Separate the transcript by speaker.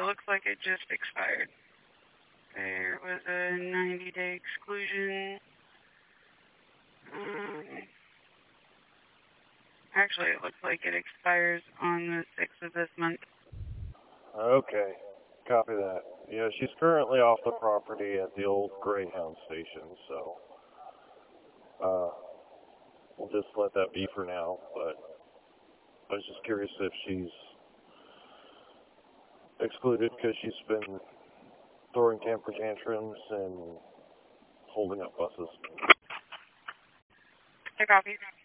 Speaker 1: looks like it just expired. There was a 90-day exclusion. Actually, it looks like it expires on the 6th of this month.
Speaker 2: Okay, copy that. Yeah, she's currently off the property at the old Greyhound station, so we'll just let that be for now, but I was just curious if she's excluded because she's been throwing temper tantrums and holding up buses.
Speaker 1: I copy.